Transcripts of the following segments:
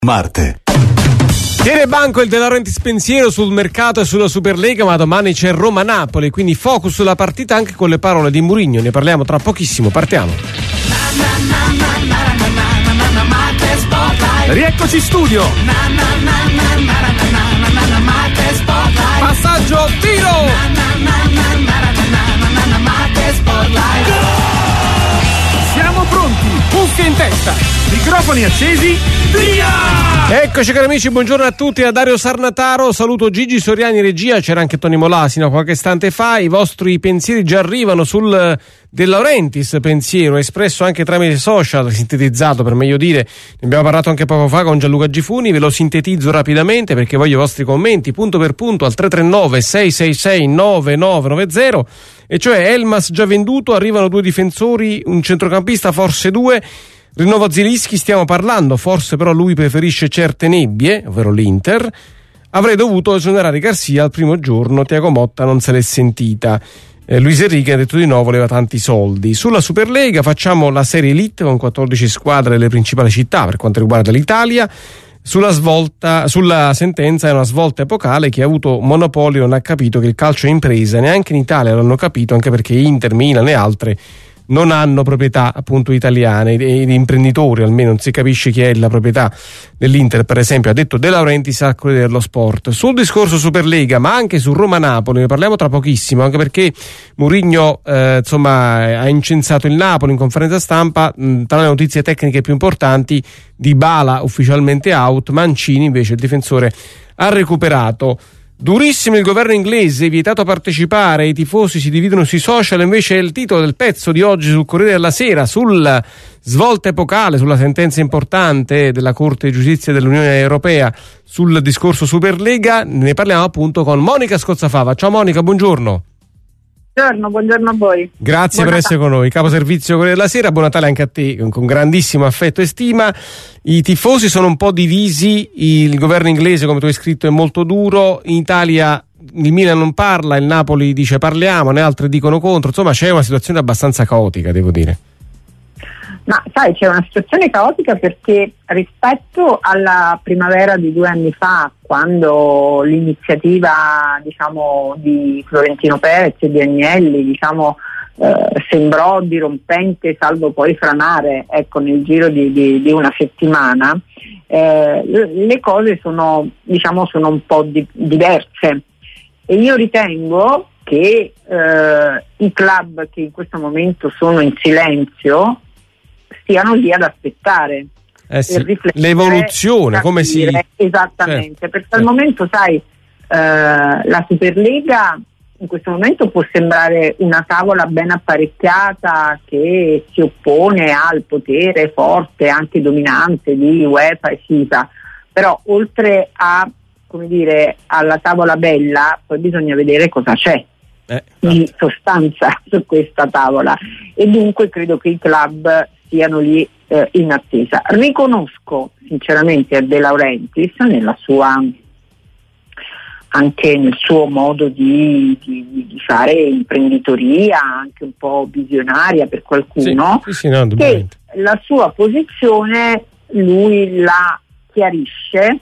Marte. Tiene banco il De Laurentiis pensiero sul mercato e sulla Superlega, ma domani c'è Roma-Napoli, quindi focus sulla partita anche con le parole di Mourinho. Ne parliamo tra pochissimo, partiamo. Rieccoci in studio. Passaggio, tiro. Siamo pronti, cuffie in testa, microfoni accesi, via! Eccoci cari amici, buongiorno a tutti, da Dario Sarnataro, saluto Gigi Soriani regia, c'era anche Tony Molasino qualche istante fa. I vostri pensieri già arrivano sul De Laurentiis pensiero, espresso anche tramite social, sintetizzato per meglio dire, ne abbiamo parlato anche poco fa con Gianluca Gifuni, ve lo sintetizzo rapidamente perché voglio i vostri commenti punto per punto al 339 666 9990, e cioè Elmas già venduto, arrivano due difensori, un centrocampista, forse due. Rinnovo Zielinski, stiamo parlando, forse però lui preferisce certe nebbie, ovvero l'Inter. Avrei dovuto esonerare Garcia al primo giorno, Thiago Motta non se l'è sentita. Luis Enrique ha detto di no, voleva tanti soldi. Sulla Superlega facciamo la serie Elite con 14 squadre delle principali città per quanto riguarda l'Italia. Sulla sentenza è una svolta epocale. Chi ha avuto monopolio non ha capito che il calcio è impresa, neanche in Italia l'hanno capito, anche perché Inter, Milan e altre non hanno proprietà appunto italiane, gli imprenditori almeno non si capisce chi è la proprietà dell'Inter, per esempio, ha detto De Laurentiis al Corriere dello Sport. Sul discorso Superlega, ma anche su Roma-Napoli, ne parliamo tra pochissimo, anche perché Mourinho ha incensato il Napoli in conferenza stampa. Tra le notizie tecniche più importanti, Dybala ufficialmente out, Mancini invece il difensore ha recuperato. Durissimo il governo inglese, vietato partecipare, i tifosi si dividono sui social, invece è il titolo del pezzo di oggi sul Corriere della Sera, sulla svolta epocale, sulla sentenza importante della Corte di Giustizia dell'Unione Europea sul discorso Superlega. Ne parliamo appunto con Monica Scozzafava. Ciao Monica, buongiorno. Buongiorno a voi. Grazie per essere con noi. Capo servizio Corriere della Sera, buon Natale anche a te, con grandissimo affetto e stima. I tifosi sono un po' divisi, il governo inglese, come tu hai scritto, è molto duro, in Italia il Milan non parla, il Napoli dice parliamo, ne altri dicono contro, insomma c'è una situazione abbastanza caotica, devo dire. Ma sai, c'è una situazione caotica perché rispetto alla primavera di 2 anni fa, quando l'iniziativa di Florentino Perez e di Agnelli sembrò dirompente, salvo poi franare nel giro di una settimana, le cose sono un po' diverse, e io ritengo che i club che in questo momento sono in silenzio stiano lì ad aspettare l'evoluzione, come si esattamente, perché al momento la Superlega in questo momento può sembrare una tavola ben apparecchiata che si oppone al potere forte, anche dominante, di UEFA e FIFA, però oltre alla tavola bella poi bisogna vedere cosa c'è di sostanza su questa tavola, e dunque credo che i club siano lì in attesa. Riconosco sinceramente a De Laurentiis anche nel suo modo di fare imprenditoria, anche un po' visionaria per qualcuno, che la sua posizione lui la chiarisce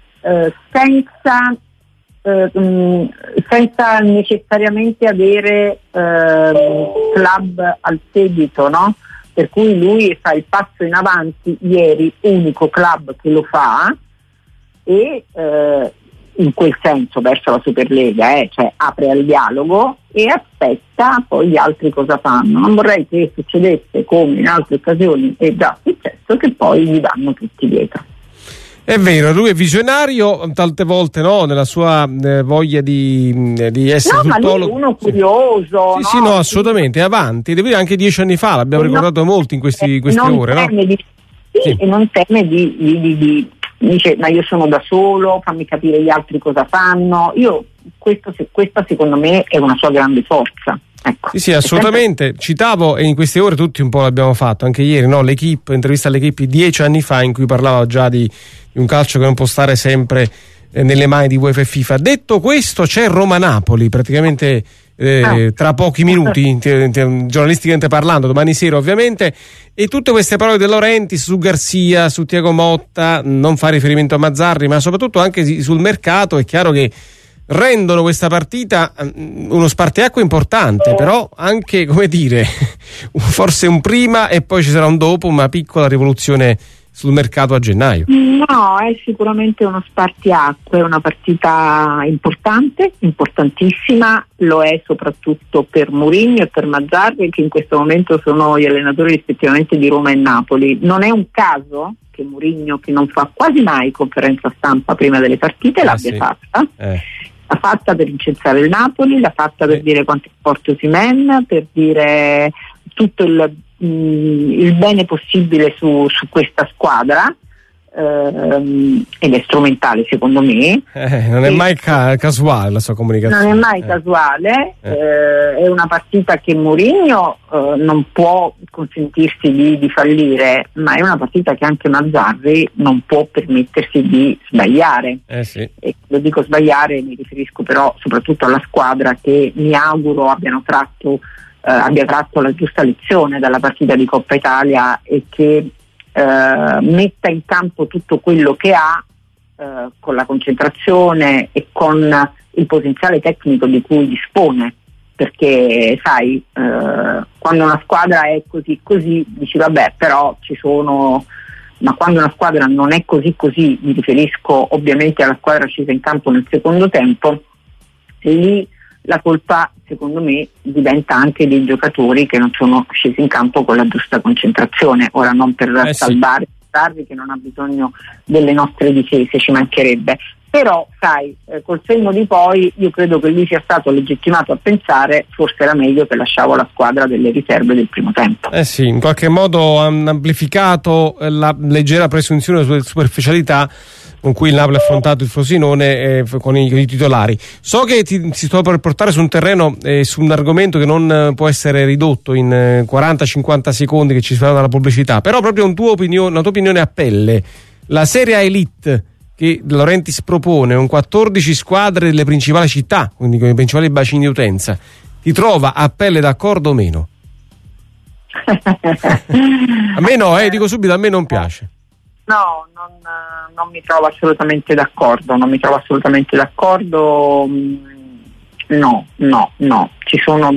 senza necessariamente avere club al seguito, no? Per cui lui fa il passo in avanti, ieri unico club che lo fa, e in quel senso verso la Superlega, cioè apre al dialogo e aspetta poi gli altri cosa fanno. Non vorrei che succedesse come in altre occasioni è già successo, che poi gli vanno tutti dietro. È vero, lui è visionario, tante volte nella sua voglia di essere ma lui è uno curioso. Sì, assolutamente, è avanti, devo dire anche 10 anni fa, l'abbiamo ricordato molto in queste ore, no? E non teme di dice, ma io sono da solo, fammi capire gli altri cosa fanno. Questa secondo me è una sua grande forza. Ecco. Sì, assolutamente. Citavo, e in queste ore tutti un po' l'abbiamo fatto, anche ieri, l'Equipe, intervista all'Equipe 10 anni fa, in cui parlava già di un calcio che non può stare sempre nelle mani di UEFA e FIFA. Detto questo, c'è Roma-Napoli, praticamente tra pochi minuti, giornalisticamente parlando, domani sera ovviamente, e tutte queste parole De Laurentiis su Garcia, su Thiago Motta, non fa riferimento a Mazzarri, ma soprattutto anche sul mercato, è chiaro che rendono questa partita uno spartiacque importante, però anche, come dire, forse un prima e poi ci sarà un dopo, una piccola rivoluzione sul mercato a gennaio. No, è sicuramente uno spartiacque, è una partita importante, importantissima, lo è soprattutto per Mourinho e per Mazzarri, che in questo momento sono gli allenatori rispettivamente di Roma e Napoli. Non è un caso che Mourinho, che non fa quasi mai conferenza stampa prima delle partite, l'abbia fatta. L'ha fatta per incensare il Napoli, l'ha fatta per dire quanto è forte Osimhen, per dire tutto il bene possibile su questa squadra, ed è strumentale secondo me. Non è mai casuale la sua comunicazione. Non è mai casuale, è una partita che Mourinho non può consentirsi di fallire, ma è una partita che anche Mazzarri non può permettersi di sbagliare. Sì. E lo dico sbagliare, mi riferisco però soprattutto alla squadra, che mi auguro abbia tratto la giusta lezione dalla partita di Coppa Italia e che metta in campo tutto quello che ha, con la concentrazione e con il potenziale tecnico di cui dispone, perché sai, quando una squadra è così dici vabbè, però ci sono, ma quando una squadra non è così, mi riferisco ovviamente alla squadra scesa in campo nel secondo tempo, lì la colpa secondo me diventa anche dei giocatori che non sono scesi in campo con la giusta concentrazione. Ora, non per salvare Sarri, che non ha bisogno delle nostre difese, ci mancherebbe, però sai, col senno di poi io credo che lui sia stato legittimato a pensare forse era meglio che lasciavo la squadra delle riserve del primo tempo. Sì, in qualche modo hanno amplificato la leggera presunzione sulle superficialità con cui il Napoli ha affrontato il Frosinone con i titolari. So che ti sto per portare su un terreno, su un argomento che non può essere ridotto in 40-50 secondi che ci faranno dalla pubblicità, però proprio una tua opinione a pelle. La Serie A Elite che De Laurentiis propone, con 14 squadre delle principali città, quindi con i principali bacini di utenza, ti trova a pelle d'accordo o meno? A me no, dico subito, a me non piace. No, non mi trovo assolutamente d'accordo, no, ci sono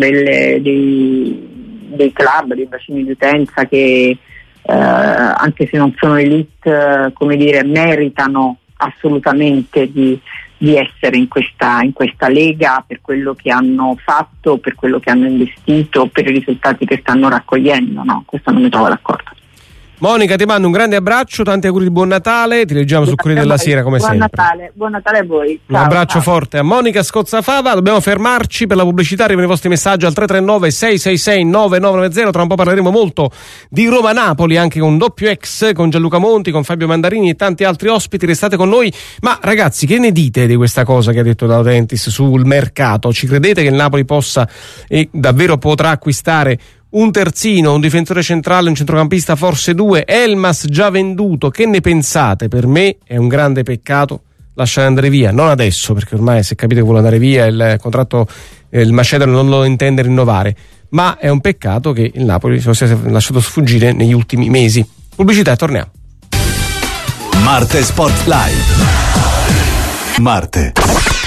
dei club, dei bacini di utenza che anche se non sono elite, come dire, meritano assolutamente di essere in questa lega, per quello che hanno fatto, per quello che hanno investito, per i risultati che stanno raccogliendo. No, questo non mi trovo d'accordo. Monica, ti mando un grande abbraccio, tanti auguri di buon Natale, ti leggiamo sul Corriere della Sera come sempre. Buon Natale a voi. Un abbraccio forte a Monica Scozzafava. Dobbiamo fermarci per la pubblicità, arrivano i vostri messaggi al 339 666 9990. Tra un po' parleremo molto di Roma-Napoli, anche con doppio ex, con Gianluca Monti, con Fabio Mandarini e tanti altri ospiti. Restate con noi. Ma ragazzi, che ne dite di questa cosa che ha detto De Laurentiis sul mercato? Ci credete che il Napoli possa e davvero potrà acquistare un terzino, un difensore centrale, un centrocampista, forse due, Elmas già venduto? Che ne pensate? Per me è un grande peccato lasciare andare via, non adesso, perché ormai se capite che vuole andare via, il contratto, il Macedone non lo intende rinnovare, ma è un peccato che il Napoli se lo sia lasciato sfuggire negli ultimi mesi. Pubblicità e torniamo. Marte Sport Live. Marte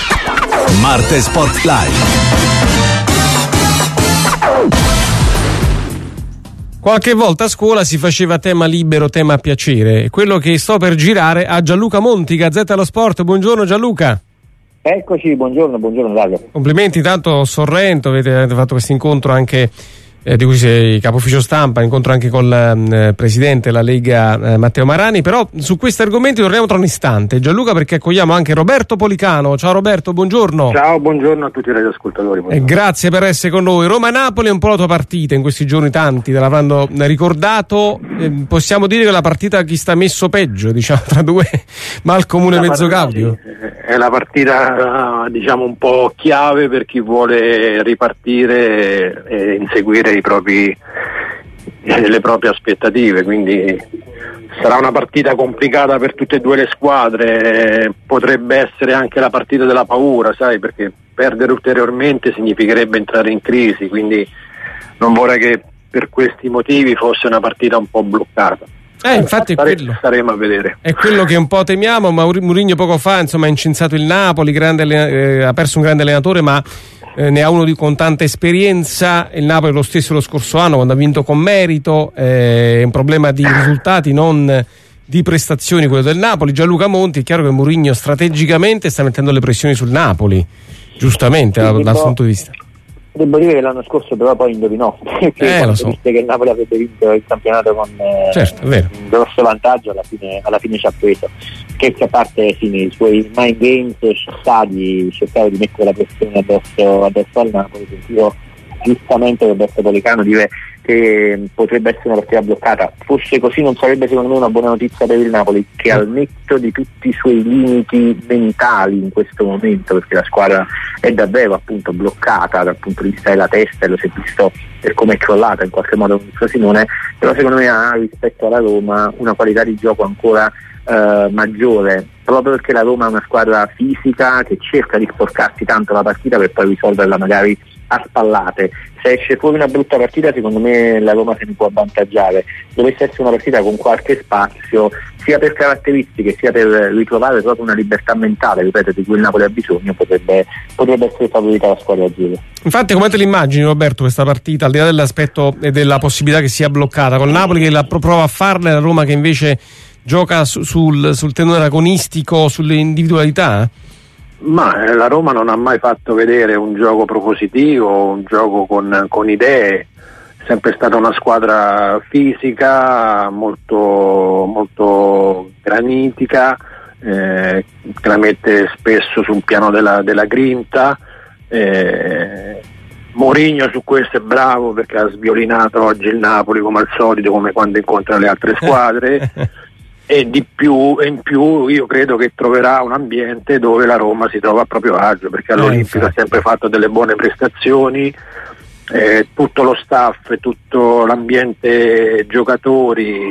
Sport Live. Qualche volta a scuola si faceva tema libero, tema a piacere. Quello che sto per girare a Gianluca Monti, Gazzetta dello Sport. Buongiorno Gianluca. Eccoci, buongiorno Dario. Complimenti tanto Sorrento, avete fatto questo incontro anche di cui sei capo ufficio stampa, incontro anche con il presidente della Lega Matteo Marani, però su questi argomenti torniamo tra un istante, Gianluca, perché accogliamo anche Roberto Policano. Ciao Roberto, buongiorno. Ciao, buongiorno a tutti i radioascoltatori. Grazie per essere con noi. Roma-Napoli è un po' la tua partita, in questi giorni tanti te l'avranno ricordato, possiamo dire che è la partita chi sta messo peggio, diciamo, tra due Malcomune e Mezzogaudio. È la partita diciamo un po' chiave per chi vuole ripartire e inseguire le proprie aspettative, quindi sarà una partita complicata per tutte e due le squadre, potrebbe essere anche la partita della paura, sai, perché perdere ulteriormente significherebbe entrare in crisi, quindi non vorrei che per questi motivi fosse una partita un po' bloccata. Infatti staremo a vedere. È quello che un po' temiamo. Mourinho poco fa ha incensato il Napoli, ha perso un grande allenatore, ma ne ha uno con tanta esperienza. Il Napoli è lo stesso lo scorso anno, quando ha vinto con merito. È un problema di risultati, non di prestazioni quello del Napoli. Gianluca Monti, è chiaro che Mourinho strategicamente sta mettendo le pressioni sul Napoli, giustamente dal suo punto di vista. Devo dire che l'anno scorso però poi indovinò, perché lo so. Disse che il Napoli avrebbe vinto il campionato con un grosso vantaggio, alla fine ci ha preso. Scherzi a parte, nei suoi mind games cercava di mettere la pressione addosso al Napoli. Sentivo giustamente Roberto Policano dire che potrebbe essere una partita bloccata. Fosse così non sarebbe secondo me una buona notizia per il Napoli, che al netto di tutti i suoi limiti mentali in questo momento, perché la squadra è davvero appunto bloccata dal punto di vista della testa, e lo si è visto per come è crollata in qualche modo con Frosinone, però secondo me ha rispetto alla Roma una qualità di gioco ancora maggiore, proprio perché la Roma è una squadra fisica che cerca di sporcarsi tanto la partita per poi risolverla magari a spallate. Se esce fuori una brutta partita, secondo me la Roma se ne può avvantaggiare. Dovesse essere una partita con qualche spazio, sia per caratteristiche sia per ritrovare proprio una libertà mentale, ripeto, di cui il Napoli ha bisogno, potrebbe essere favorita la squadra azzurra. Infatti, come te l'immagini, Roberto, questa partita, al di là dell'aspetto e della possibilità che sia bloccata, con Napoli che prova a farla e la Roma che invece gioca sul tenore agonistico, sulle individualità? Ma la Roma non ha mai fatto vedere un gioco propositivo, un gioco con idee, è sempre stata una squadra fisica, molto, molto granitica, che la mette spesso sul piano della grinta. Mourinho su questo è bravo, perché ha sviolinato oggi il Napoli come al solito, come quando incontra le altre squadre. E in più io credo che troverà un ambiente dove la Roma si trova a proprio agio, perché all'Olimpico ha sempre fatto delle buone prestazioni, tutto lo staff, tutto l'ambiente giocatori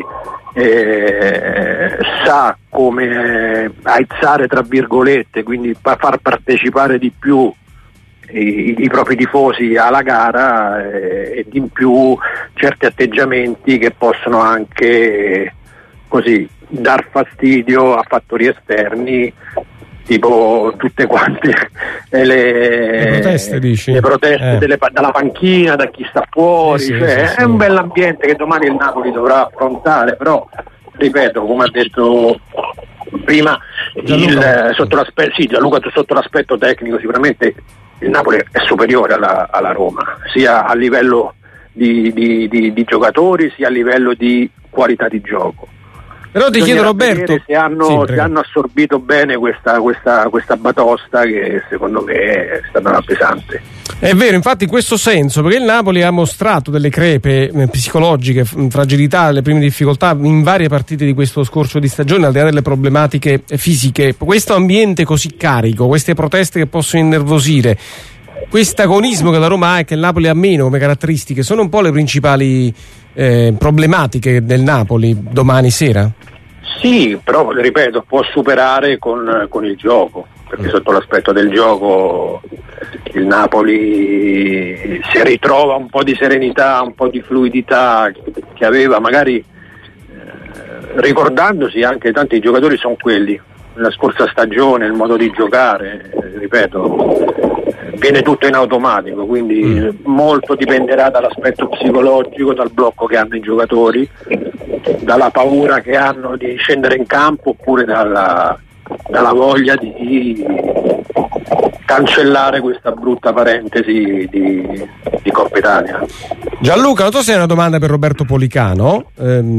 sa come aizzare tra virgolette, quindi far partecipare di più i propri tifosi alla gara, e in più certi atteggiamenti che possono anche così dar fastidio a fattori esterni, tipo tutte quante le proteste dalla panchina, da chi sta fuori, è un bell'ambiente che domani il Napoli dovrà affrontare, però ripeto, come ha detto prima Gianluca, sotto l'aspetto tecnico sicuramente il Napoli è superiore alla Roma, sia a livello di giocatori sia a livello di qualità di gioco. Però ti chiedo, Roberto, se hanno assorbito bene questa batosta, che secondo me è stata pesante. È vero, infatti, in questo senso, perché il Napoli ha mostrato delle crepe psicologiche, fragilità, le prime difficoltà in varie partite di questo scorcio di stagione, al di là delle problematiche fisiche. Questo ambiente così carico, queste proteste che possono innervosire, questo agonismo che la Roma ha e che il Napoli ha meno come caratteristiche, sono un po' le principali problematiche del Napoli domani sera? Sì, però ripeto, può superare con il gioco, perché sotto l'aspetto del gioco il Napoli si ritrova un po' di serenità, un po' di fluidità che aveva, magari ricordandosi anche tanti giocatori sono quelli nella scorsa stagione, il modo di giocare, ripeto, viene tutto in automatico, quindi molto dipenderà dall'aspetto psicologico, dal blocco che hanno i giocatori, dalla paura che hanno di scendere in campo, oppure dalla voglia di cancellare questa brutta parentesi di Coppa Italia. Gianluca, non so se è una domanda per Roberto Policano.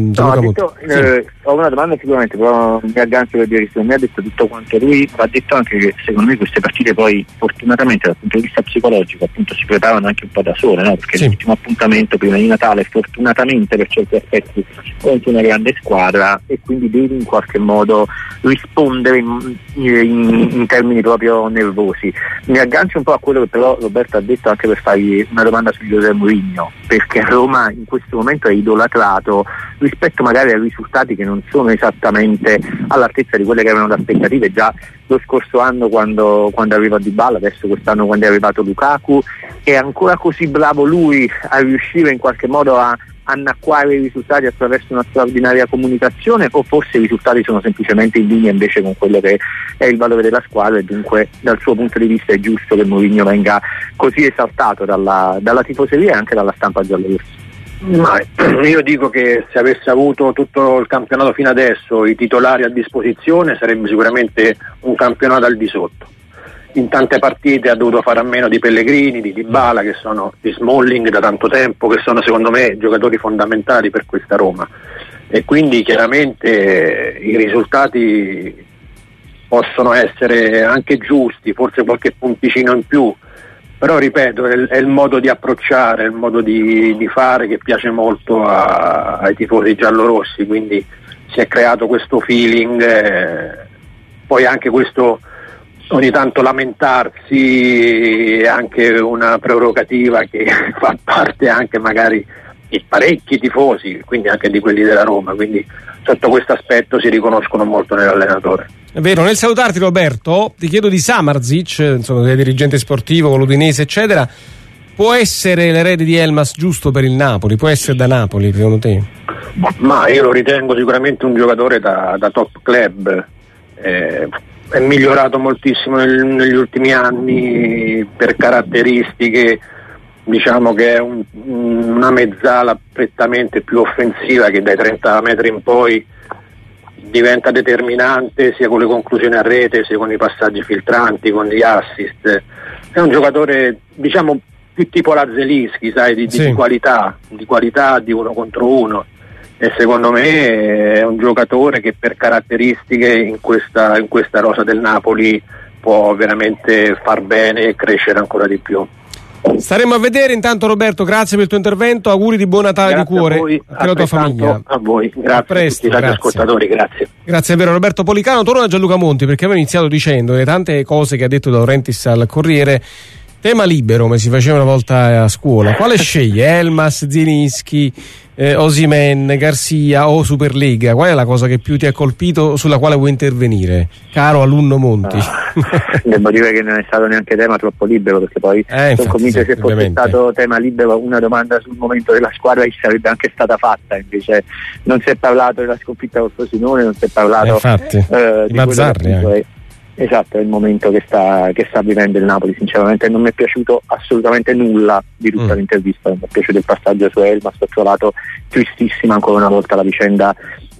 Ho una domanda sicuramente, però mi aggancio per dire che mi ha detto tutto quanto lui, ha detto anche che secondo me queste partite poi fortunatamente dal punto di vista psicologico appunto si preparano anche un po' da sole, no? Perché l'ultimo appuntamento prima di Natale fortunatamente per certi aspetti contro una grande squadra, e quindi devi in qualche modo rispondere giocatore in termini proprio nervosi. Mi aggancio un po' a quello che però Roberto ha detto, anche per fargli una domanda su José Mourinho, perché Roma in questo momento è idolatrato rispetto magari a risultati che non sono esattamente all'altezza di quelle che erano le aspettative già lo scorso anno quando arriva Dybala, adesso quest'anno quando è arrivato Lukaku. È ancora così bravo lui a riuscire in qualche modo a annacquare i risultati attraverso una straordinaria comunicazione, o forse i risultati sono semplicemente in linea invece con quello che è il valore della squadra, e dunque dal suo punto di vista è giusto che Mourinho venga così esaltato dalla tifoseria e anche dalla stampa giallorossa? Ma io dico che se avesse avuto tutto il campionato fino adesso i titolari a disposizione sarebbe sicuramente un campionato al di sotto. In tante partite ha dovuto fare a meno di Pellegrini, di Dybala, di Smalling da tanto tempo, che sono secondo me giocatori fondamentali per questa Roma, e quindi chiaramente i risultati possono essere anche giusti, forse qualche punticino in più, però ripeto è il modo di approcciare, il modo di fare che piace molto ai tifosi giallorossi, quindi si è creato questo feeling, poi anche questo ogni tanto lamentarsi è anche una prerogativa che fa parte anche magari di parecchi tifosi, quindi anche di quelli della Roma, quindi sotto questo aspetto si riconoscono molto nell'allenatore. È vero. Nel salutarti, Roberto, ti chiedo di Samardzic, insomma, che è dirigente sportivo con l'Udinese eccetera, può essere l'erede di Elmas giusto per il Napoli? Può essere da Napoli secondo te? Ma io lo ritengo sicuramente un giocatore da top club, è migliorato moltissimo negli ultimi anni per caratteristiche, diciamo che è una mezzala prettamente più offensiva, che dai 30 metri in poi diventa determinante sia con le conclusioni a rete sia con i passaggi filtranti, con gli assist. È un giocatore diciamo più tipo la Zelinski, sai, di qualità di uno contro uno, e secondo me è un giocatore che per caratteristiche in questa rosa del Napoli può veramente far bene e crescere ancora di più. Staremo a vedere. Intanto Roberto, grazie per il tuo intervento, auguri di buon Natale di cuore a voi, a la tua famiglia. A voi, grazie a presto, tutti gli ascoltatori, grazie. Grazie davvero Roberto Policano. Torno a Gianluca Monti, perché avevo iniziato dicendo le tante cose che ha detto De Laurentiis al Corriere. Tema libero, come si faceva una volta a scuola, quale sceglie? Elmas, Zielinski, Osimhen, Garcia o Superlega? Qual è la cosa che più ti ha colpito, sulla quale vuoi intervenire, caro alunno Monti? Devo dire che non è stato neanche tema troppo libero, perché poi sono convinto che se fosse stato tema libero una domanda sul momento della squadra ci sarebbe anche stata fatta, invece non si è parlato della sconfitta col Frosinone, non si è parlato di Mazzarri. Esatto, è il momento che sta vivendo il Napoli. Sinceramente non mi è piaciuto assolutamente nulla di tutta l'intervista, non mi è piaciuto il passaggio su Elmas, ho trovato tristissima ancora una volta la vicenda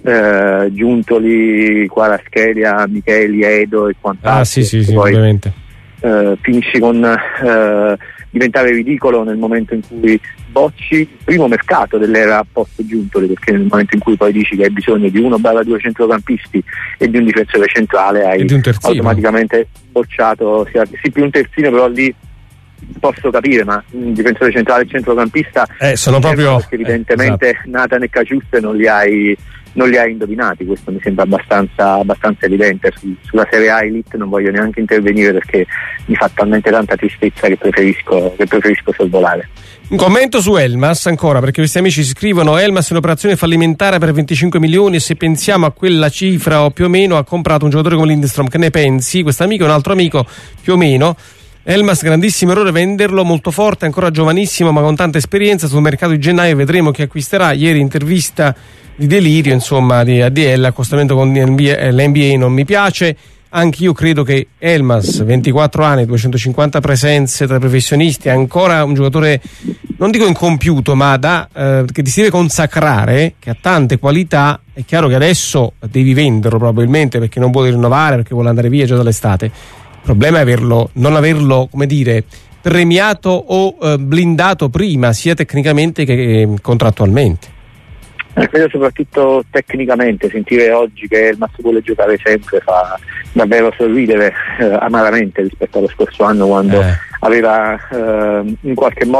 Giuntoli, Kvaratskhelia, Micheli, Edo e quant'altro. Sì, ovviamente. Finisci con diventare ridicolo nel momento in cui bocci il primo mercato dell'era post Giuntoli, perché nel momento in cui poi dici che hai bisogno di 1/2 centrocampisti e di un difensore centrale hai automaticamente bocciato sì più un terzino, però lì posso capire, ma un difensore centrale e centrocampista sono proprio perché evidentemente esatto. Nathan e Caciuste non li hai indovinati, questo mi sembra abbastanza evidente. Sulla Serie A Elite non voglio neanche intervenire perché mi fa talmente tanta tristezza che preferisco sorvolare. Un commento su Elmas ancora, perché questi amici si scrivono: Elmas è un'operazione fallimentare per 25 milioni e se pensiamo a quella cifra o più o meno ha comprato un giocatore come Lindstrom. Che ne pensi? Questo amico e un altro amico più o meno. Elmas, grandissimo errore venderlo, molto forte, ancora giovanissimo ma con tanta esperienza. Sul mercato di gennaio vedremo chi acquisterà. Ieri intervista di delirio, insomma, di ADL, accostamento con l'NBA non mi piace. Anch'io credo che Elmas, 24 anni, 250 presenze tra i professionisti, è ancora un giocatore, non dico incompiuto, ma che ti si deve consacrare, che ha tante qualità. È chiaro che adesso devi venderlo probabilmente perché non vuole rinnovare, perché vuole andare via già dall'estate. Il problema è non averlo, come dire, premiato o blindato prima, sia tecnicamente che contrattualmente. Credo soprattutto tecnicamente. Sentire oggi che Elmas vuole giocare sempre fa davvero sorridere amaramente rispetto allo scorso anno, quando aveva in qualche modo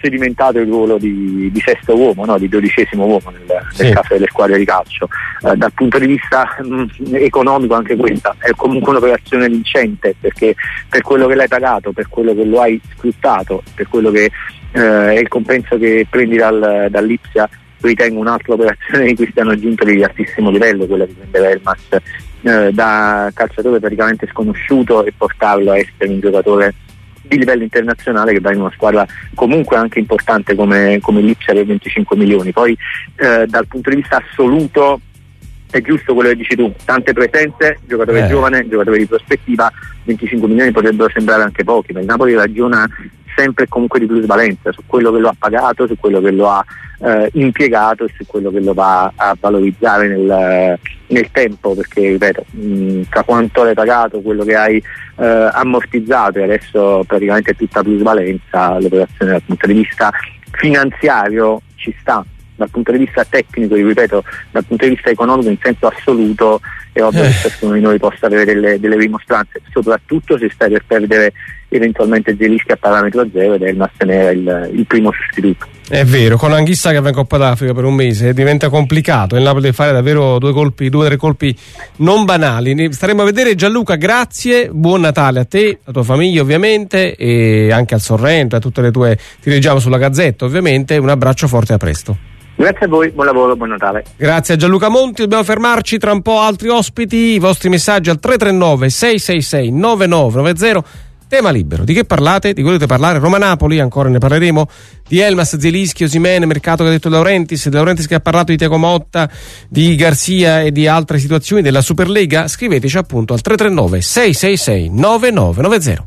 sedimentato il ruolo di sesto uomo, no? Di 12° uomo nel caso delle squadre di calcio. Dal punto di vista economico anche questa è comunque un'operazione vincente, perché per quello che l'hai pagato, per quello che lo hai sfruttato, per quello che è il compenso che prendi dall'Ipsia, ritengo un'altra operazione di cui stiano giunti di altissimo livello, quella di prendere Elmas da calciatore praticamente sconosciuto e portarlo a essere un giocatore di livello internazionale che va in una squadra comunque anche importante come l'Ipsia per 25 milioni. Poi dal punto di vista assoluto è giusto quello che dici tu, tante presenze, giocatore giovane, giocatore di prospettiva, 25 milioni potrebbero sembrare anche pochi, ma il Napoli ragiona sempre e comunque di plusvalenza su quello che lo ha pagato, su quello che lo ha impiegato e su quello che lo va a valorizzare nel tempo, perché ripeto, tra quanto l'hai pagato, quello che hai ammortizzato, e adesso praticamente è tutta plusvalenza, l'operazione dal punto di vista finanziario ci sta. Dal punto di vista tecnico, ripeto, dal punto di vista economico in senso assoluto è ovvio che ciascuno di noi possa avere delle rimostranze, soprattutto se stai per perdere eventualmente Zelinski a parametro zero ed Elmas ne era il primo sostituto. È vero, con Anghissa che va in Coppa d'Africa per un mese diventa complicato, il Napoli deve fare davvero 2 o 3 colpi non banali. Staremo a vedere. Gianluca, grazie, buon Natale a te, alla tua famiglia ovviamente, e anche al Sorrento, a tutte le tue, ti leggiamo sulla Gazzetta ovviamente, un abbraccio forte, a presto. Grazie a voi, buon lavoro, buon Natale. Grazie a Gianluca Monti, dobbiamo fermarci, tra un po' altri ospiti, i vostri messaggi al 339 666 9990. Tema libero, di che parlate? Di volete parlare? Roma-Napoli, ancora ne parleremo, di Elmas, Zelinski, Osimhen, mercato che ha detto De Laurentiis che ha parlato di Thiago Motta, di Garcia e di altre situazioni della Superlega. Scriveteci appunto al 339 666 9990.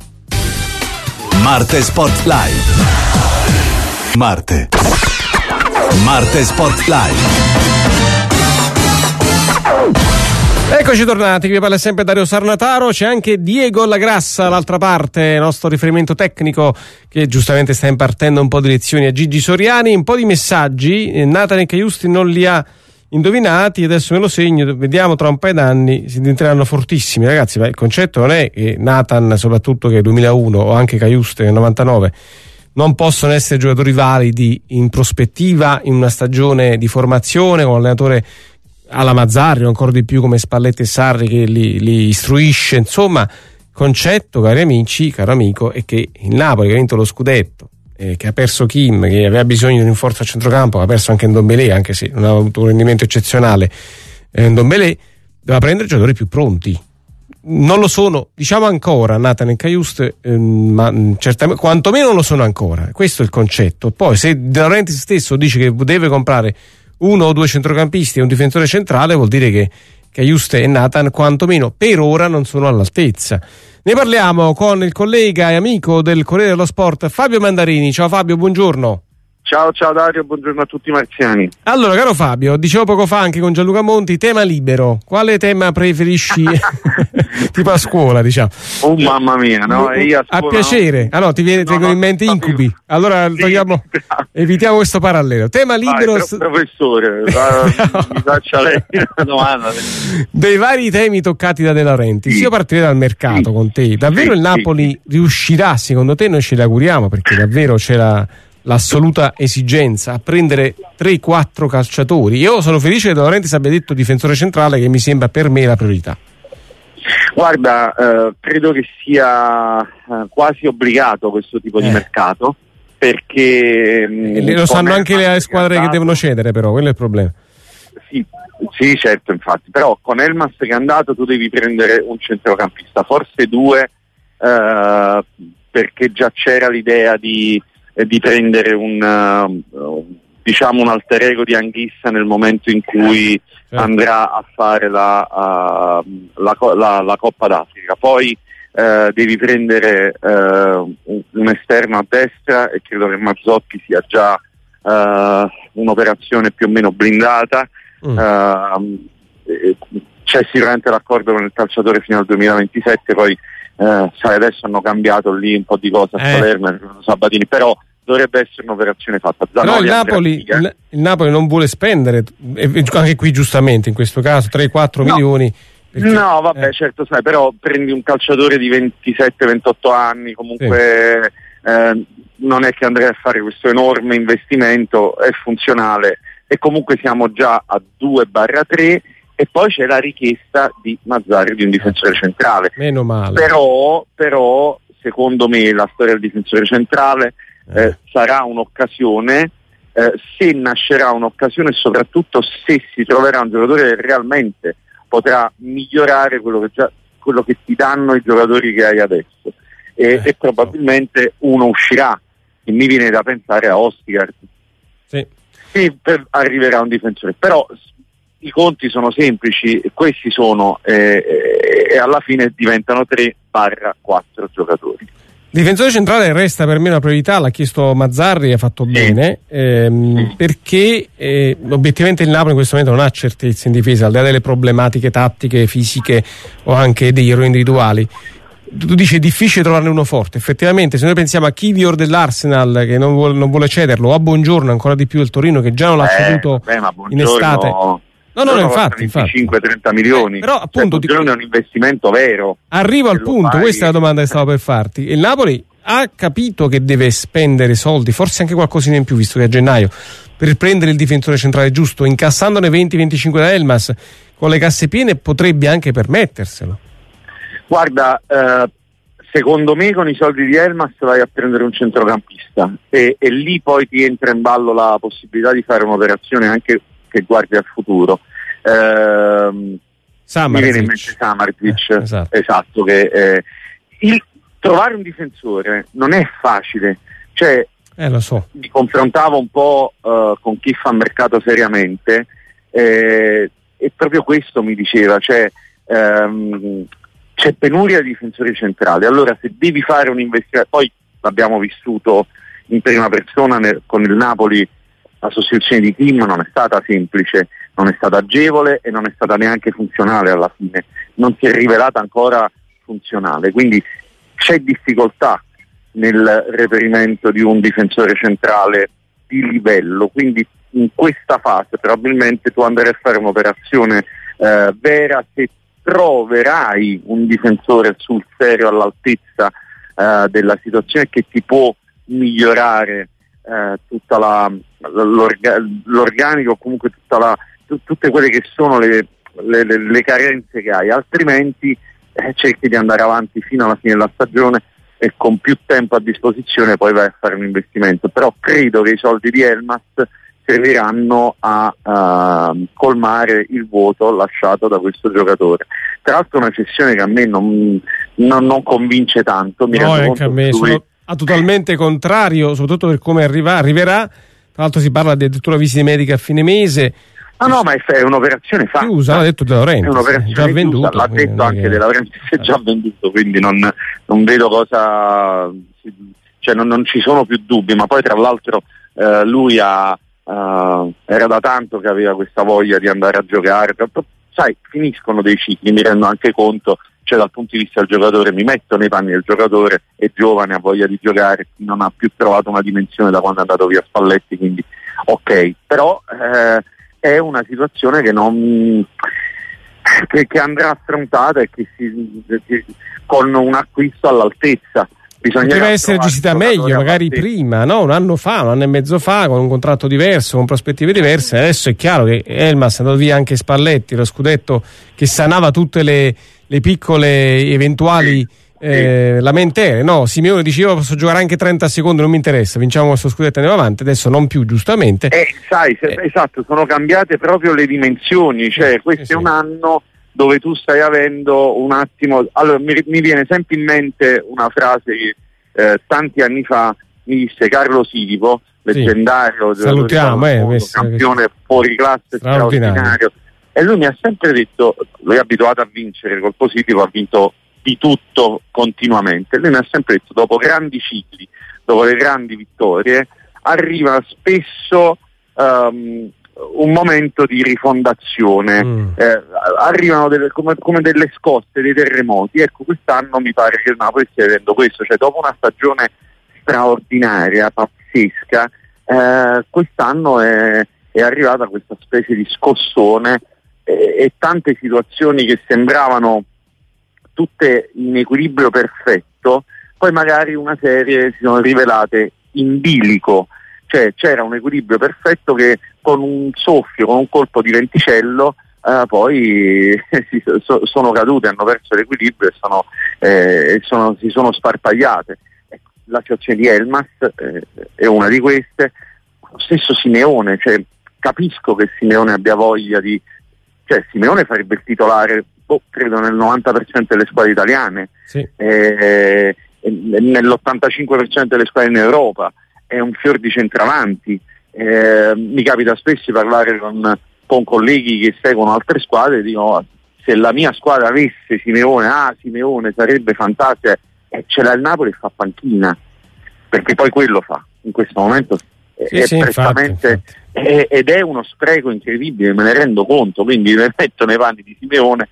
Marte Sport Live. Marte Sport Live. Eccoci tornati, qui parla sempre Dario Sarnataro, c'è anche Diego Lagrassa dall'altra parte, nostro riferimento tecnico, che giustamente sta impartendo un po' di lezioni a Gigi Soriani. Un po' di messaggi, Nathan e Caiusti non li ha indovinati, adesso me lo segno, vediamo tra un paio d'anni si diventeranno fortissimi, ragazzi. Il concetto non è che Nathan, soprattutto che è 2001, o anche Caiusti nel 99, non possono essere giocatori validi in prospettiva in una stagione di formazione con un allenatore alla Mazzarri, ancora di più come Spalletti e Sarri che li istruisce. Insomma, concetto, cari amici, caro amico, è che il Napoli, che ha vinto lo scudetto, che ha perso Kim, che aveva bisogno di un rinforzo a centrocampo, ha perso anche Ndombélé, anche se non ha avuto un rendimento eccezionale Ndombélé, doveva prendere giocatori più pronti. Non lo sono, diciamo, ancora Nathan e Caiust, ma certamente quantomeno non lo sono ancora. Questo è il concetto. Poi se De Laurentiis stesso dice che deve comprare 1 o 2 centrocampisti e un difensore centrale, vuol dire che Caiust e Nathan quantomeno per ora non sono all'altezza. Ne parliamo con il collega e amico del Corriere dello Sport, Fabio Mandarini. Ciao Fabio, buongiorno. Ciao Dario, buongiorno a tutti i marziani. Allora, caro Fabio, dicevo poco fa anche con Gianluca Monti, tema libero. Quale tema preferisci? Tipo a scuola, diciamo. Oh mamma mia, no? Io a piacere. No. Ti vengono in mente incubi. Allora evitiamo questo parallelo. Tema libero. Professore, mi faccia lei una domanda. Dei vari temi toccati da De Laurentiis. Io partirei dal mercato con te. Davvero il Napoli riuscirà, secondo te? Noi ce l'auguriamo, perché davvero c'era l'assoluta esigenza a prendere 3-4 calciatori. Io sono felice che De Laurentiis abbia detto difensore centrale, che mi sembra per me la priorità. Guarda, credo che sia quasi obbligato questo tipo di mercato, perché lo sanno anche le squadre che devono cedere, però quello è il problema. Sì, certo, infatti, però con Elmas che è andato tu devi prendere un centrocampista, forse 2, perché già c'era l'idea di prendere un alter ego di Anghissa nel momento in cui andrà a fare la Coppa d'Africa. Poi devi prendere un esterno a destra, e credo che Mazzocchi sia già un'operazione più o meno blindata. C'è sicuramente l'accordo con il calciatore fino al 2027, poi sai, adesso hanno cambiato lì un po' di cose a Salerno, Sabatini, però dovrebbe essere un'operazione fatta. Zanoli, però il Napoli non vuole spendere, anche qui giustamente in questo caso 3-4 milioni. Perché, no, vabbè, certo, sai, però prendi un calciatore di 27-28 anni, comunque non è che andrei a fare questo enorme investimento, è funzionale, e comunque siamo già a 2/3, e poi c'è la richiesta di Mazzarri di un difensore centrale. Meno male. Però secondo me la storia del difensore centrale sarà un'occasione, se nascerà un'occasione, e soprattutto se si troverà un giocatore che realmente potrà migliorare quello che ti danno i giocatori che hai adesso, e probabilmente uno uscirà, e mi viene da pensare a Ostigard. Sì. Arriverà un difensore, però i conti sono semplici, questi sono, e alla fine diventano 3/4 giocatori. Difensore centrale resta per me una priorità, l'ha chiesto Mazzarri, ha fatto bene, perché obiettivamente il Napoli in questo momento non ha certezze in difesa, al di là delle problematiche tattiche, fisiche o anche degli errori individuali. Tu dici è difficile trovarne uno forte, effettivamente se noi pensiamo a Kivior dell'Arsenal che non vuole cederlo, o a Buongiorno ancora di più del Torino che già non l'ha ceduto in estate. No, infatti 25-30 milioni, però appunto è un investimento vero. Arrivo al punto, questa è la domanda che stavo per farti. Il Napoli ha capito che deve spendere soldi, forse anche qualcosina in più, visto che è a gennaio, per prendere il difensore centrale giusto, incassandone 20-25 da Elmas, con le casse piene potrebbe anche permetterselo. Guarda, secondo me con i soldi di Elmas vai a prendere un centrocampista, e lì poi ti entra in ballo la possibilità di fare un'operazione anche che guardi al futuro. Mi viene in mente Samardzic, esatto, che trovare un difensore non è facile, cioè lo so. Mi confrontavo un po' con chi fa mercato seriamente, e proprio questo mi diceva, cioè c'è penuria di difensori centrali. Allora se devi fare un investimento, poi l'abbiamo vissuto in prima persona con il Napoli, la sostituzione di Kim non è stata semplice, non è stata agevole e non è stata neanche funzionale alla fine, non si è rivelata ancora funzionale, quindi c'è difficoltà nel reperimento di un difensore centrale di livello, quindi in questa fase probabilmente tu andrai a fare un'operazione vera se troverai un difensore sul serio all'altezza della situazione, che ti può migliorare tutta l'organico, o comunque tutte quelle che sono le carenze che hai, altrimenti cerchi di andare avanti fino alla fine della stagione, e con più tempo a disposizione poi vai a fare un investimento. Però credo che i soldi di Elmas serviranno a colmare il vuoto lasciato da questo giocatore. Tra l'altro una cessione che a me non convince tanto, mi rendo conto a me sono totalmente contrario, soprattutto per come arriverà. Tra l'altro si parla di addirittura visite mediche a fine mese. No, ma è un'operazione fatta. Chiusa, l'ha detto De Laurentiis, è un'operazione già venduta, l'ha detto anche De Laurentiis, è già venduto, quindi non vedo cosa, cioè non ci sono più dubbi, ma poi tra l'altro lui era da tanto che aveva questa voglia di andare a giocare, sai, finiscono dei cicli, mi rendo anche conto, cioè dal punto di vista del giocatore, mi metto nei panni del giocatore, è giovane, ha voglia di giocare, non ha più trovato una dimensione da quando è andato via Spalletti, quindi ok, però è una situazione che andrà affrontata e che con un acquisto all'altezza. Poteva essere gestita meglio, magari prima, no? Un anno e mezzo fa, con un contratto diverso, con prospettive diverse. Adesso è chiaro che Elmas è andato via anche Spalletti, lo scudetto che sanava tutte le piccole eventuali lamentele, no? Simeone diceva posso giocare anche 30 secondi, non mi interessa, vinciamo questo scudetto e andiamo avanti, adesso non più, giustamente. Esatto, sono cambiate proprio le dimensioni, cioè questo è un anno dove tu stai avendo un attimo. Allora mi viene sempre in mente una frase che tanti anni fa mi disse Carlo Silipo, leggendario, salutiamo, campione fuori classe straordinario, e lui mi ha sempre detto, lui è abituato a vincere, col positivo ha vinto di tutto continuamente, lui mi ha sempre detto dopo grandi cicli, dopo le grandi vittorie arriva spesso un momento di rifondazione, arrivano come delle scosse, dei terremoti. Ecco, quest'anno mi pare che il Napoli stia vedendo questo, cioè dopo una stagione straordinaria, pazzesca, quest'anno è arrivata questa specie di scossone, e tante situazioni che sembravano tutte in equilibrio perfetto, poi magari una serie si sono rivelate in bilico, cioè c'era un equilibrio perfetto che con un soffio, con un colpo di venticello poi sono cadute, hanno perso l'equilibrio e si sono sparpagliate. La situazione di Elmas è una di queste. Lo stesso Simeone, cioè, capisco che Simeone abbia voglia di, cioè Simeone farebbe il titolare credo nel 90% delle squadre italiane, sì. Nell'85% delle squadre in Europa, è un fior di centravanti. Mi capita spesso di parlare con colleghi che seguono altre squadre e dicono: se la mia squadra avesse Simeone sarebbe fantastica, e ce l'ha il Napoli e fa panchina, perché poi quello fa in questo momento infatti. Ed è uno spreco incredibile, me ne rendo conto, quindi mi metto nei panni di Simeone.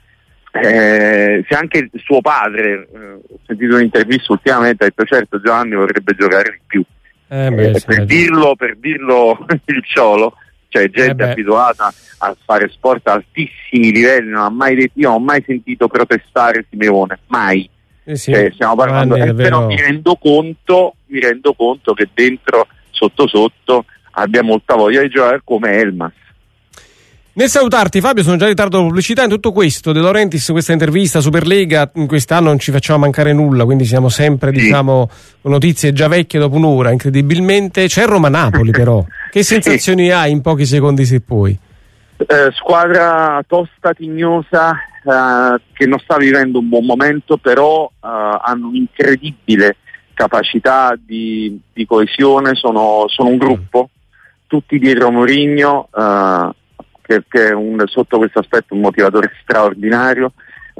Se anche suo padre, ho sentito un'intervista ultimamente, ha detto certo Giovanni vorrebbe giocare di più, per dirlo il Ciolo, cioè gente abituata a fare sport a altissimi livelli, non ho mai sentito protestare Simeone, mai. Stiamo parlando, però mi rendo conto che dentro, sotto abbia molta voglia di giocare come Elmas. Nel salutarti, Fabio, sono già in ritardo di pubblicità. In tutto questo, De Laurentiis, questa intervista Superlega, in quest'anno non ci facciamo mancare nulla, quindi siamo sempre con notizie già vecchie dopo un'ora, incredibilmente. C'è Roma-Napoli però, che sensazioni hai in pochi secondi se puoi? Squadra tosta, tignosa, che non sta vivendo un buon momento, però hanno un'incredibile capacità di coesione, sono un gruppo, tutti dietro Mourinho, che è sotto questo aspetto un motivatore straordinario.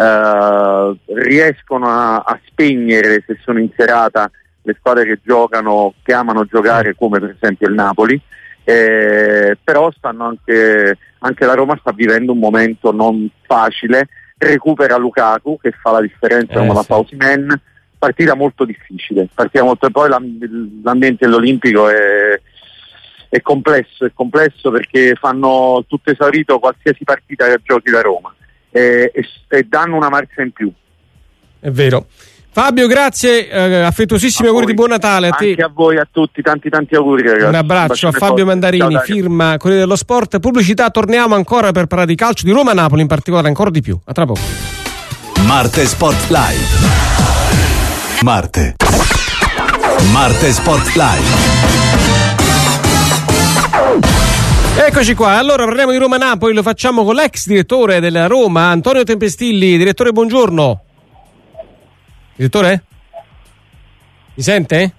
Riescono a spegnere, se sono in serata, le squadre che amano giocare, come per esempio il Napoli, però stanno anche la Roma sta vivendo un momento non facile. Recupera Lukaku che fa la differenza come la fa Osimhen. Partita molto difficile, poi l'ambiente dell'Olimpico è complesso perché fanno tutto esaurito qualsiasi partita che giochi da Roma e danno una marcia in più. È vero. Fabio, grazie, affettuosissimi auguri di buon Natale a te. Anche a voi, a tutti, tanti auguri ragazzi. Un abbraccio a Fabio Mandarini, firma Corriere dello Sport. Pubblicità, torniamo ancora per parlare di calcio, di Roma-Napoli in particolare, ancora di più. A tra poco. Marte Sport Live. Marte Sport Live. Eccoci qua, allora parliamo di Roma-Napoli, lo facciamo con l'ex direttore della Roma, Antonio Tempestilli. Direttore, buongiorno. Direttore? Mi sente?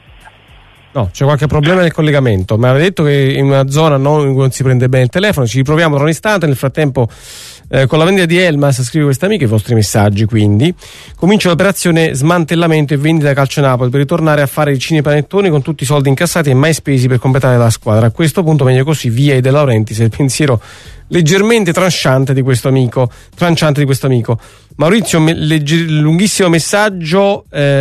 No, c'è qualche problema nel collegamento. Mi aveva detto che in una zona in cui non si prende bene il telefono. Ci riproviamo tra un istante. Nel frattempo, con la vendita di Elmas, scrive questa amica, i vostri messaggi, quindi comincia l'operazione smantellamento e vendita Calcio Napoli per ritornare a fare i cinepanettoni con tutti i soldi incassati e mai spesi per completare la squadra. A questo punto meglio così, via i De Laurentiis, il pensiero leggermente tranciante di questo amico. Maurizio, lunghissimo messaggio,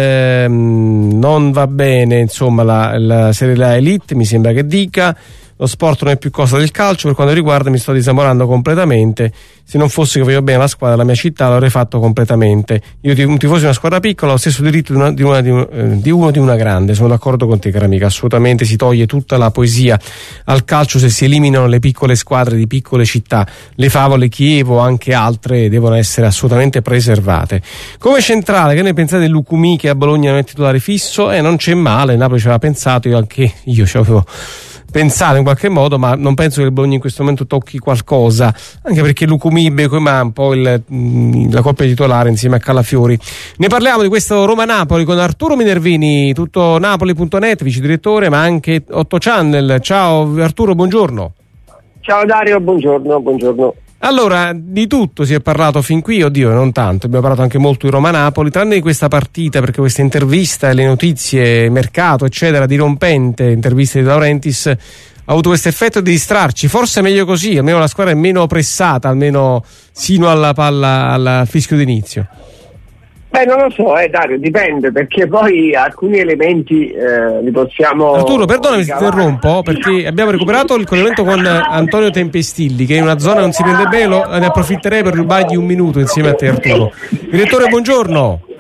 non va bene insomma la Serie A Elite, mi sembra che dica. Lo sport non è più cosa del calcio, per quanto riguarda mi sto disamorando completamente. Se non fosse che voglio bene la squadra, la mia città, l'avrei fatto completamente. Io un tifoso di una squadra piccola ho lo stesso diritto di una grande. Sono d'accordo con te, cara amica, assolutamente. Si toglie tutta la poesia al calcio se si eliminano le piccole squadre di piccole città. Le Favole, Chievo, anche altre devono essere assolutamente preservate. Come centrale, che ne pensate di Lucumi, che a Bologna non è titolare fisso? Non c'è male, Napoli ci aveva pensato, io ci avevo pensato in qualche modo, ma non penso che il Bologna in questo momento tocchi qualcosa, anche perché Lucumi ha un po' la coppia titolare insieme a Calafiori. Ne parliamo di questo Roma-Napoli con Arturo Minervini, tutto Napoli.net, vice direttore, ma anche 8 Channel. Ciao Arturo, buongiorno. Ciao Dario, buongiorno. Allora, di tutto si è parlato fin qui, non tanto, abbiamo parlato anche molto di Roma-Napoli, tranne di questa partita, perché questa intervista e le notizie, mercato, eccetera, dirompente, interviste di De Laurentiis, ha avuto questo effetto di distrarci. Forse è meglio così, almeno la squadra è meno pressata, almeno sino alla palla, al fischio d'inizio. Non lo so, Dario, dipende, perché poi alcuni elementi li possiamo... Arturo, perdonami se ti interrompo, perché abbiamo recuperato il collegamento con Antonio Tempestilli, che in una zona non si prende bene, ne approfitterei per rubargli un minuto insieme a te, Arturo. Direttore, buongiorno.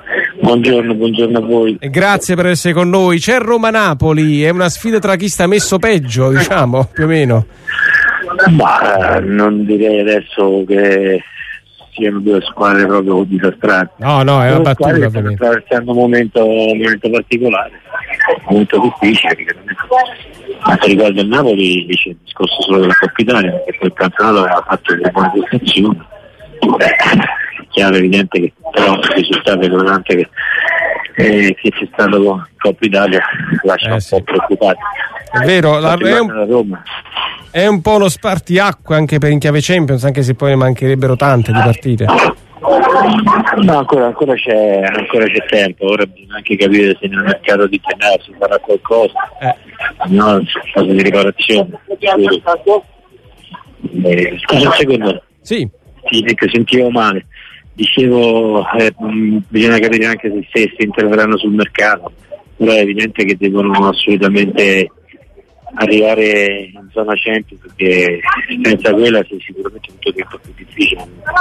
Buongiorno a voi. E grazie per essere con noi. C'è Roma-Napoli, è una sfida tra chi sta messo peggio, diciamo, più o meno. Ma non direi adesso che siano due squadre proprio disastrate. No, è una battuta, ovviamente. Stanno attraversando un momento particolare, un momento difficile. Ma ti ricordo il Napoli dice il discorso solo della Coppa Italia, perché quel campionato aveva fatto delle buone prestazioni. È chiaro, evidente che però il risultato eclatante che c'è stato con Coppa Italia lascia un po' preoccupato. È vero, Roma è un po' uno spartiacque anche per in chiave Champions, anche se poi ne mancherebbero tante di partite. No, ancora c'è tempo, ora bisogna anche capire se nel mercato di gennaio si farà qualcosa. No, fase di riparazione. Scusa un secondo. Sì. Che sentivo male. Dicevo, bisogna capire anche se stessi interverranno sul mercato, però è evidente che devono assolutamente arrivare in zona Champions, perché senza quella sei sicuramente tutto tempo più difficile.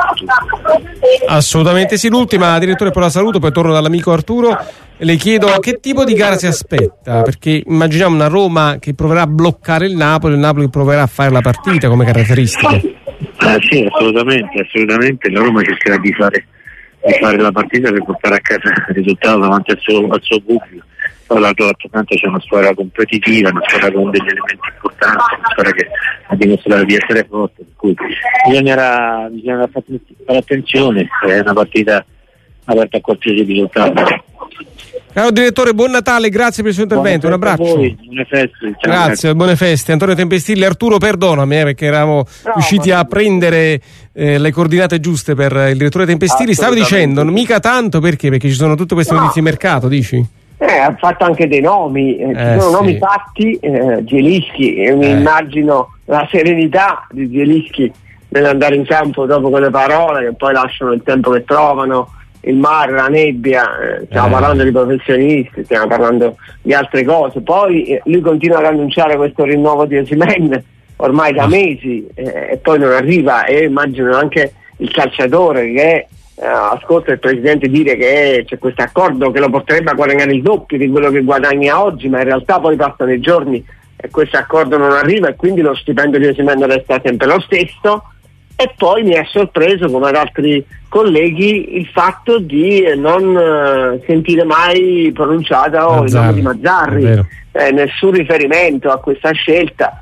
Assolutamente sì. L'ultima, direttore, poi la saluto, poi torno dall'amico Arturo. Le chiedo che tipo di gara si aspetta, perché immaginiamo una Roma che proverà a bloccare il Napoli che proverà a fare la partita come caratteristiche. Sì, assolutamente. La Roma cercherà di fare la partita per portare a casa il risultato davanti al suo pubblico. Poi l'altro attaccante c'è una squadra competitiva, una squadra con degli elementi importanti, una squadra che ha dimostrato di essere forte, per cui bisognerà fare attenzione, è una partita aperta a qualsiasi risultato. Caro direttore, buon Natale, grazie per il suo intervento, un abbraccio. Buone feste. Grazie, buone feste. Antonio Tempestilli. Arturo, perdonami perché eravamo riusciti a prendere le coordinate giuste per il direttore Tempestilli. Stavi dicendo, mica tanto, perché ci sono tutte queste notizie di mercato, dici? Ha fatto anche dei nomi, ci sono nomi fatti, Zielinski, e mi immagino la serenità di Zielinski nell'andare in campo dopo quelle parole che poi lasciano il tempo che trovano, il mare, la nebbia, stiamo parlando di professionisti, stiamo parlando di altre cose. Poi lui continua ad annunciare questo rinnovo di Osimhen ormai da mesi e poi non arriva, e immagino anche il calciatore che ascolta il presidente dire che c'è questo accordo che lo porterebbe a guadagnare il doppio di quello che guadagna oggi, ma in realtà poi passano i giorni e questo accordo non arriva e quindi lo stipendio di Osimhen resta sempre lo stesso. E poi mi è sorpreso, come ad altri colleghi, il fatto di non sentire mai pronunciato il nome di Mazzarri, nessun riferimento a questa scelta,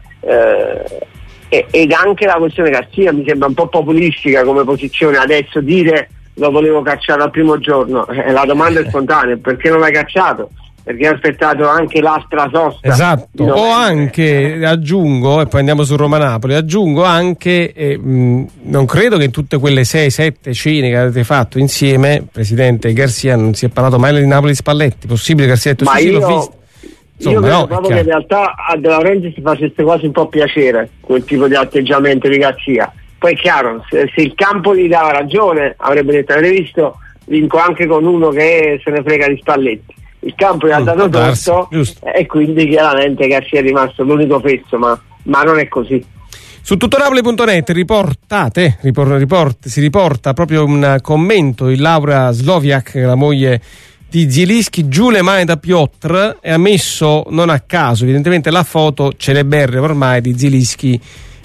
ed anche la questione Garcia mi sembra un po' populistica come posizione adesso, dire lo volevo cacciare al primo giorno. La domanda è spontanea: perché non l'hai cacciato? Perché ha aspettato anche l'altra sosta. Esatto, o anche, aggiungo, e poi andiamo su Roma-Napoli, aggiungo anche, non credo che in tutte quelle 6-7 cene che avete fatto insieme, Presidente Garcia, non si è parlato mai di Napoli-Spalletti. Possibile Garcia ha detto sì, l'ho visto. Insomma, io credo proprio che in realtà a De Laurentiis si facesse quasi un po' piacere quel tipo di atteggiamento di Garcia. Poi è chiaro, se il campo gli dava ragione avrebbe detto: avete visto, vinco anche con uno che se ne frega di Spalletti. Il campo gli ha dato torto e quindi chiaramente Garcia è rimasto l'unico fesso, ma non è così. Su tuttonapoli.net si riporta proprio un commento di Laura Sloviak, la moglie di Zielinski, giù le mani da Piotr, e ha messo non a caso evidentemente la foto celeberrima ormai di Zielinski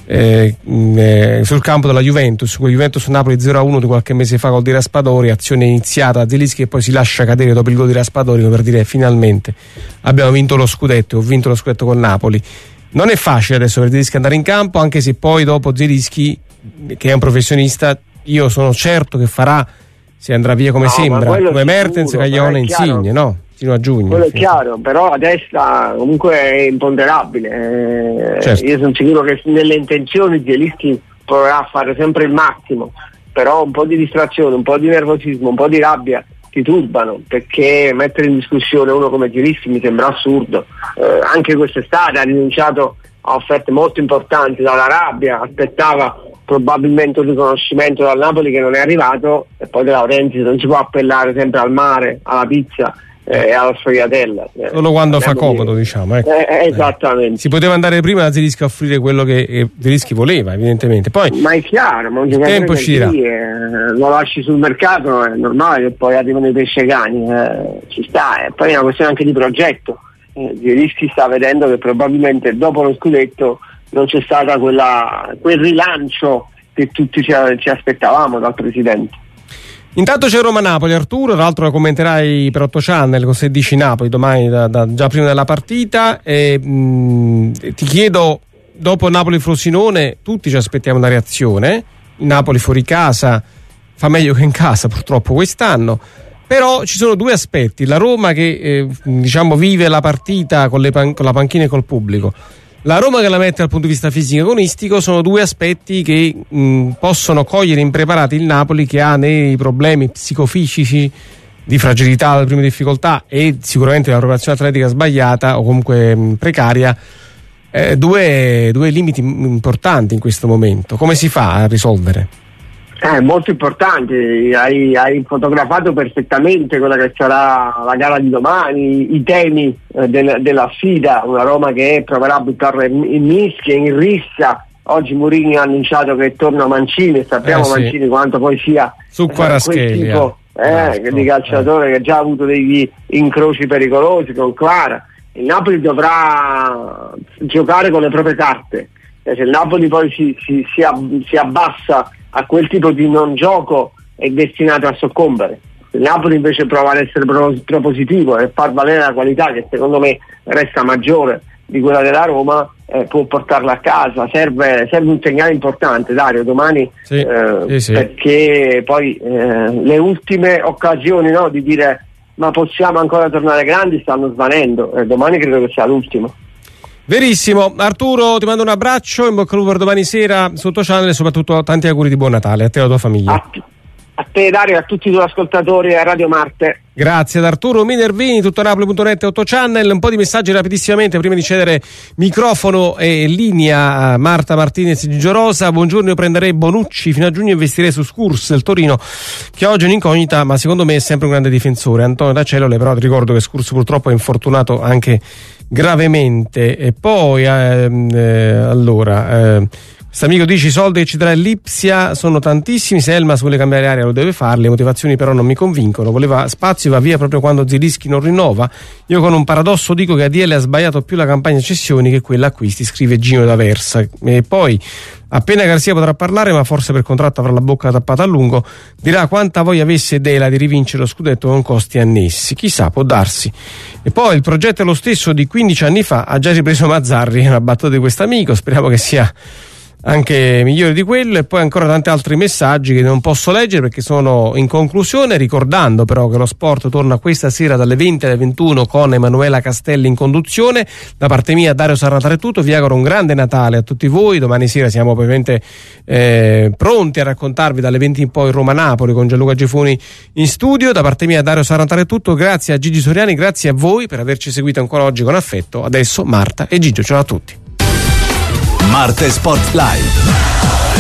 sul campo della Juventus, con Juventus Napoli 0-1 di qualche mese fa, gol di Raspadori, azione iniziata da Zielinski e poi si lascia cadere dopo il gol di Raspadori per dire: finalmente abbiamo vinto lo scudetto, ho vinto lo scudetto con Napoli. Non è facile adesso per Zielinski andare in campo, anche se poi dopo Zielinski, che è un professionista, io sono certo che farà, se andrà via come sembra, come Mertens, Caglione, Insigne, no? Fino a giugno. Quello è chiaro, però a destra comunque è imponderabile. Certo. Io sono sicuro che nelle intenzioni Zielinski proverà a fare sempre il massimo, però un po' di distrazione, un po' di nervosismo, un po' di rabbia ti turbano, perché mettere in discussione uno come Zielinski mi sembra assurdo. Anche quest'estate ha rinunciato a offerte molto importanti dall'Arabia, aspettava probabilmente un riconoscimento dal Napoli che non è arrivato, e poi De Laurentiis non si può appellare sempre al mare, alla pizza alla sfogliatella. Solo quando fa comodo, diciamo. Ecco. Esattamente. Si poteva andare prima da Zielinski a offrire quello che Zielinski voleva, evidentemente. Poi, ma è chiaro, ma un giocatore tempo ci dirà. Lo lasci sul mercato, è normale che poi arrivano i pescecani, ci sta. E poi è una questione anche di progetto. Zielinski sta vedendo che probabilmente dopo lo scudetto non c'è stata quel rilancio che tutti ci aspettavamo dal presidente. Intanto c'è Roma-Napoli, Arturo, tra l'altro la commenterai per 8 Channel con Se dici Napoli domani, già prima della partita. Ti chiedo, dopo Napoli-Frosinone tutti ci aspettiamo una reazione. Il Napoli fuori casa fa meglio che in casa purtroppo quest'anno, però ci sono due aspetti: la Roma che vive la partita con la panchina e col pubblico, la Roma che la mette dal punto di vista fisico e agonistico. Sono due aspetti che possono cogliere impreparati il Napoli, che ha nei problemi psicofisici di fragilità, le prime difficoltà e sicuramente la preparazione atletica sbagliata o comunque precaria, due limiti importanti in questo momento. Come si fa a risolvere? Molto importante, hai fotografato perfettamente quella che sarà la gara di domani, i temi della sfida. Una Roma che proverà a buttarla in mischia, in rissa. Oggi Mourinho ha annunciato che torna Mancini, e sappiamo Mancini quanto poi sia quel tipo di calciatore che già ha avuto degli incroci pericolosi con Kvara. Il Napoli dovrà giocare con le proprie carte. Se il Napoli poi si abbassa a quel tipo di non gioco, è destinato a soccombere. Il Napoli invece prova ad essere propositivo e far valere la qualità, che secondo me resta maggiore di quella della Roma, può portarla a casa. Serve un segnale importante, Dario, domani, sì. Perché poi le ultime occasioni, no, di dire ma possiamo ancora tornare grandi stanno svanendo, domani credo che sia l'ultimo. Verissimo. Arturo, ti mando un abbraccio, in bocca al lupo per domani sera su 8 Channel e soprattutto tanti auguri di buon Natale a te e alla tua famiglia. A te Dario e a tutti i tuoi ascoltatori a Radio Marte. Grazie ad Arturo Minervini, tutto Napoli.net e 8 Channel. Un po' di messaggi rapidissimamente prima di cedere microfono e linea a Marta Martinez di Gigio Rosa. Buongiorno, io prenderei Bonucci fino a giugno e investirei su Scurs del Torino, che oggi è un'incognita ma secondo me è sempre un grande difensore. Antonio da Cellule, però ricordo che Scurs purtroppo è infortunato anche gravemente. E poi Quest'amico dice: i soldi che ci darà l'Ipsia sono tantissimi, se Elmas vuole cambiare area lo deve fare, le motivazioni però non mi convincono, voleva spazio, va via proprio quando Zielinski non rinnova. Io con un paradosso dico che ADL ha sbagliato più la campagna cessioni che quella acquisti, scrive Gino d'Aversa. E poi appena Garcia potrà parlare, ma forse per contratto avrà la bocca tappata a lungo, dirà quanta voglia avesse Dela di rivincere lo scudetto con costi annessi, chissà, può darsi. E poi il progetto è lo stesso di 15 anni fa, ha già ripreso Mazzarri, è una battuta di quest'amico, speriamo che sia anche migliore di quello. E poi ancora tanti altri messaggi che non posso leggere perché sono in conclusione, ricordando però che lo sport torna questa sera dalle 20 alle 21 con Emanuela Castelli in conduzione. Da parte mia, Dario Sarnatare è tutto, vi auguro un grande Natale a tutti voi. Domani sera siamo ovviamente pronti a raccontarvi dalle 20 in poi Roma-Napoli con Gianluca Gefoni in studio. Da parte mia, Dario Sarnatare è tutto, grazie a Gigi Soriani, grazie a voi per averci seguito ancora oggi con affetto. Adesso Marta e Gigio, ciao a tutti. Marte Sport Live.